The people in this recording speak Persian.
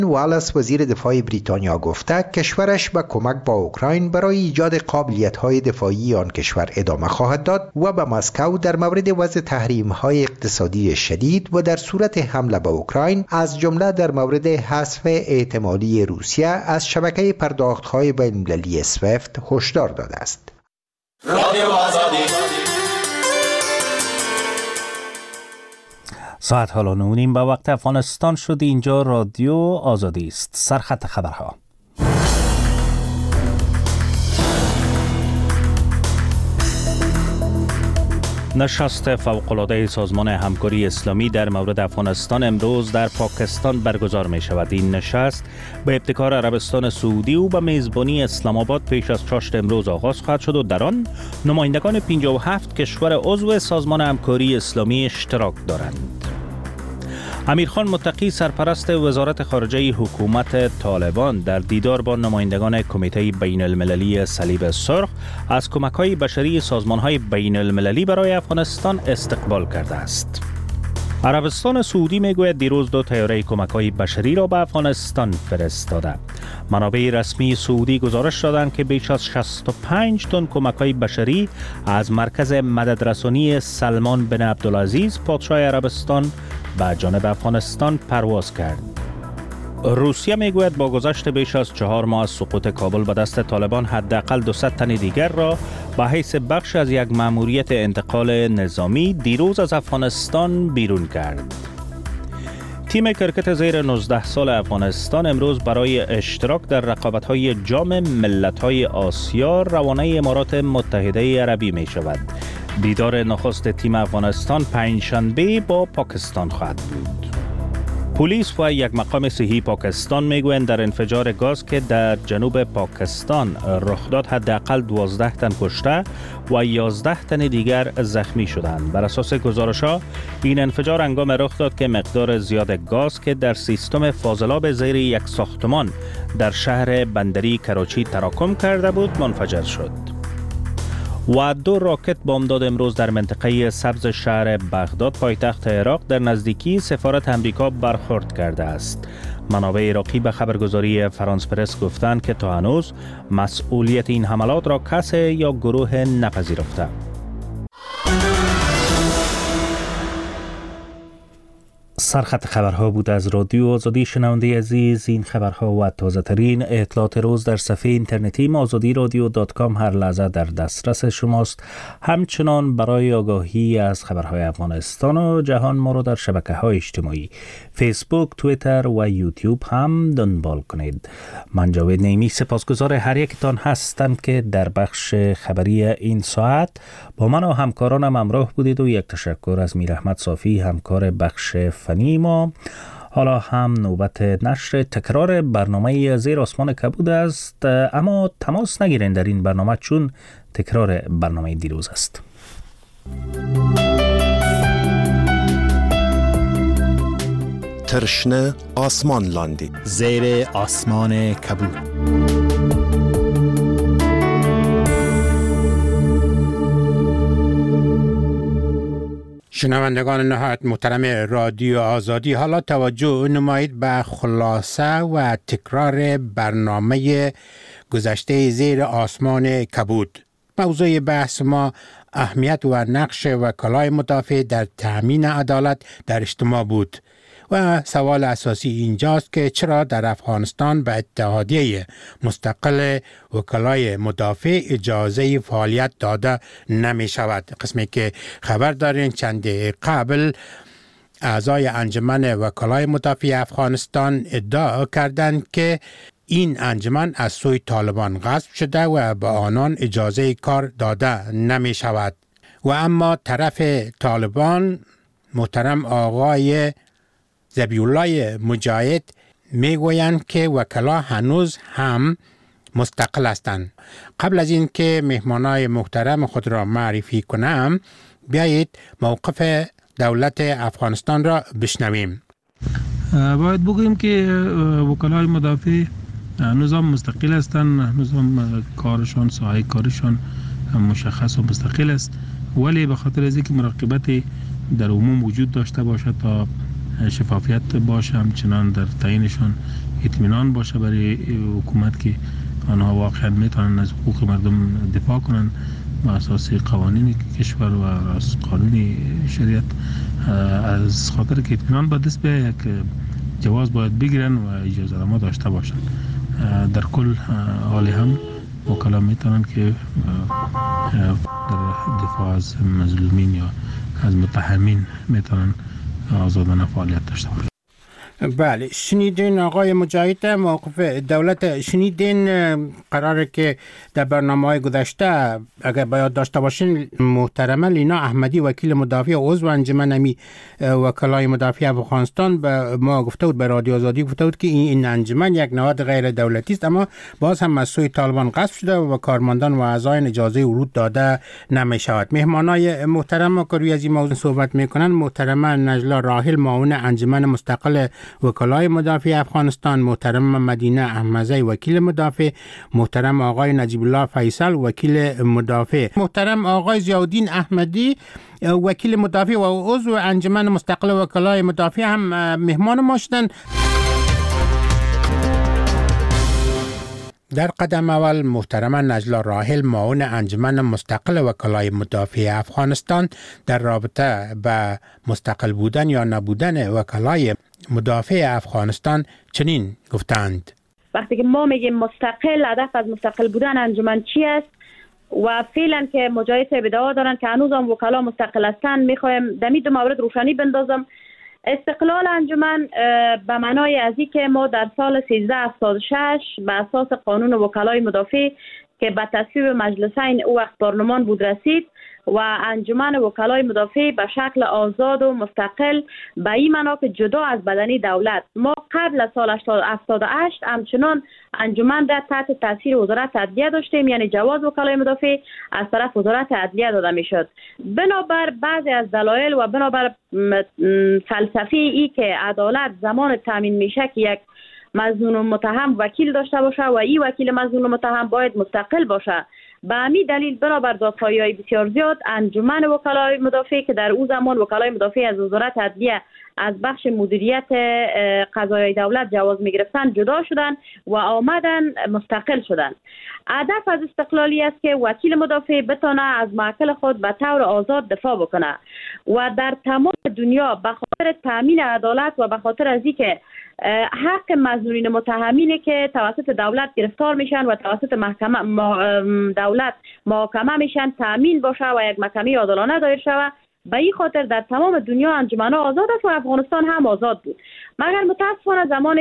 والاس وزیر دفاع بریتانیا گفته کشورش به کمک با اوکراین برای ایجاد قابلیت‌های دفاعی آن کشور ادامه خواهد داد و به مسکو در مورد وضع تحریم‌های اقتصادی شدید و در صورت حمله به اوکراین از جمله در مورد حذف احتمالی روسیه از شبکه پرداخت‌های بین‌المللی سویفت هشدار داده است. ساعت حالا 9:30 به وقت افغانستان شد. اینجا رادیو آزادی است. سرخط خبرها. نشست فوق‌العاده سازمان همکاری اسلامی در مورد افغانستان امروز در پاکستان برگزار می شود. این نشست به ابتکار عربستان سعودی و به میزبانی اسلام آباد پیش از چاشت امروز آغاز خواهد شد و در آن نمایندگان 57 کشور عضو سازمان همکاری اسلامی اشتراک دارند. امیرخان متقی سرپرست وزارت خارجه حکومت طالبان در دیدار با نمایندگان کمیته بین المللی صلیب سرخ از کمک‌های بشری سازمان‌های بین المللی برای افغانستان استقبال کرده است. عربستان سعودی میگوید دیروز 2 طیاره کمک‌های بشری را به افغانستان فرستاده. منابع رسمی سعودی گزارش دادند که بیش از 65 تن کمک‌های بشری از مرکز مددرسانی سلمان بن عبدالعزیز پادشاه عربستان به جانب افغانستان پرواز کرد. روسیه میگوید با گذشت بیش از 4 ماه از سقوط کابل به دست طالبان حداقل 200 تن دیگر را به حیث بخش از یک مأموریت انتقال نظامی دیروز از افغانستان بیرون کرد. تیم کرکت زیر 19 سال افغانستان امروز برای اشتراک در رقابت‌های جام ملت‌های آسیا روانه امارات متحده عربی می شود. دیدار نخست تیم افغانستان پنجشنبه با پاکستان خواهد بود. پلیس و یک مقام صحی پاکستان میگویند در انفجار گاز که در جنوب پاکستان رخ داد حداقل 12 تن کشته و 11 تن دیگر زخمی شدند. بر اساس گزارش‌ها این انفجار هنگام رخ داد که مقدار زیاد گاز که در سیستم فاضلاب زیر یک ساختمان در شهر بندری کراچی تراکم کرده بود منفجر شد. و 2 راکت بمبداد امروز در منطقه سبز شهر بغداد پایتخت عراق در نزدیکی سفارت امریکا برخورد کرده است. منابع عراقی به خبرگزاری فرانس پرس گفتند که تا هنوز مسئولیت این حملات را کسی یا گروه نپذیرفته. سرخط خبرها بود از رادیو آزادی. شنونده عزیز، این خبرها و تازه ترین اطلاعات روز در صفحه اینترنتی azadiradio.com هر لحظه در دسترس شماست. همچنان برای آگاهی از خبرهای افغانستان و جهان ما را در شبکه‌های اجتماعی فیسبوک، توییتر و یوتیوب هم دنبال کنید. من جاوید نیمی سپاسگزار هر یکتان هستم که در بخش خبری این ساعت با من و همکارانم همراه بودید و یک تشکر از میر احمد صافی همکار بخش فنی ما. حالا هم نوبت نشر تکرار برنامه زیر آسمان کبود است، اما تماس نگیرین در این برنامه چون تکرار برنامه دیروز است. ترشنه آسمان لاندی زیر آسمان کبود. شنوندگان نهایت محترم رادیو آزادی، حالا توجه نمایید به خلاصه و تکرار برنامه گذشته زیر آسمان کبود. موضوع بحث ما اهمیت و نقش وکلای مدافع در تأمین عدالت در اجتماع بود و سوال اساسی اینجاست که چرا در افغانستان به اتحادیه مستقل وکلای مدافع اجازه فعالیت داده نمی شود. قسمی که خبر دارین چند قبل اعضای انجمن وکلای مدافع افغانستان ادعا کردند که این انجمن از سوی طالبان غصب شده و به آنان اجازه کار داده نمی شود. و اما طرف طالبان محترم آقای ذبیحالله مجاهد میگویند که وکلا هنوز هم مستقل هستند. قبل از این که مهمانای محترم خود را معرفی کنم، بیایید موقف دولت افغانستان را بشنویم. باید بگوییم که وکلای مدافع هنوز هم مستقل هستند، هنوز هم کارشان، ساحه کارشان مشخص و مستقل است، ولی به خاطر از اینکه مراقبت در عموم وجود داشته باشد تا شفافیت باشه، همچنان در تعیینشان اطمینان باشه برای حکومت که آنها واقعا میتونن از حقوق مردم دفاع کنن با اساس قوانین کشور و از قانون شریعت. از خاطر که اطمینان به دست بیاید که جواز باید بگیرن و اجازه نامه داشته باشن. در کل حالی هم وکلا میتونن که در دفاع از مظلومین یا از متهمین میتونن آزادانه فعالیت داشته باشن. بله، شنیدین آقای مجاهد موقف دولت. شنیدین قراره که در برنامه‌های گذشته اگر باید داشته باشین محترمه لینا احمدی وکیل مدافع عضو انجمن وکلای مدافع افغانستان به ما گفته بود، به رادیو آزادی گفته بود که این انجمن یک نهاد غیر دولتی است اما باز هم از سوی طالبان غصب شده و کارمندان و اعضای اجازه ورود داده نمی شود. مهمانای محترم که روی از این موضوع صحبت میکنن محترمه نجلا راحل معاون انجمن مستقل وکلای مدافع افغانستان، محترم مدینه احمدی وکیل مدافع، محترم آقای نجیب الله فیصل وکیل مدافع، محترم آقای ضیاءالدین احمدی وکیل مدافع و عضو انجمن مستقل وکلای مدافع هم مهمان ما شدند. در قدم اول محترم نجلا راحل معاون انجمن مستقل وکلای مدافع افغانستان در رابطه به مستقل بودن یا نبودن وکلای مدافع افغانستان چنین گفتند: وقتی که ما میگیم مستقل، هدف از مستقل بودن انجمن چی است و فعلا که مجاهد ادعا دارن که هنوز هم وکلا مستقل هستن، میخوایم در این دو مورد روشنی بندازم. استقلال انجمن به معنای از این که ما در سال 1376 به اساس قانون وکلای مدافع که به تصویب مجلسین او وقت پارلمان بود رسید و انجمن وکلای مدافع به شکل آزاد و مستقل به این معنا که جدا از بدنی دولت. ما قبل از سال 78 همچنان انجمن در تحت تاثیر وزارت عدلیه داشتیم، یعنی جواز وکلای مدافع از طرف وزارت عدلیه داده میشد. بنابر بعضی از دلایل و بنابر فلسفه ای که عدالت زمان تامین میشه که یک مظنون و متهم وکیل داشته باشه و این وکیل مظنون و متهم باید مستقل باشه، به همین دلیل بنابر دادخواهی‌های بسیار زیاد انجمن وکلای مدافع که در او زمان وکلای مدافع از وزارت عدلیه از بخش مدیریت قضایای دولت جواز می‌گرفتن جدا شدن و آمدن مستقل شدن. هدف از استقلالی است که وکیل مدافع بتونه از معقل خود به طور آزاد دفاع بکنه و در تمام دنیا به خاطر تامین عدالت و به خاطر از اینکه حق مظنونین متهمینی که توسط دولت گرفتار میشن و توسط دولت محاکمه میشن تامین باشه و یک محکمه عادلانه دایر شود. به این خاطر در تمام دنیا انجمن‌ها آزاد است و افغانستان هم آزاد بود، مگر متاسفانه زمانی